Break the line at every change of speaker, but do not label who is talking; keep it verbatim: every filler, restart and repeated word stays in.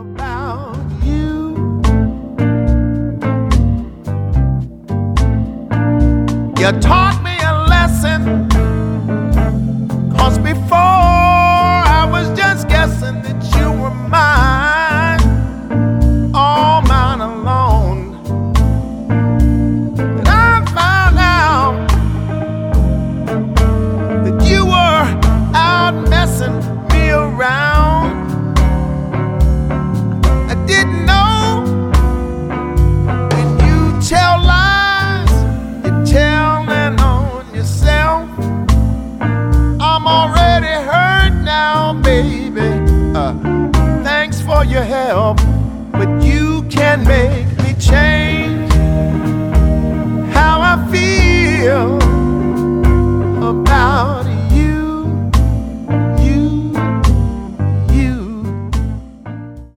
about you. You taught me a lesson, 'cause before I was just guessing that you were mine, all mine alone. And I found out that you were out messing me around. I didn't know when you tell lies, you're telling on yourself. I'm already hurt now, baby. Uh, thanks for your help, but you can make me change how I feel about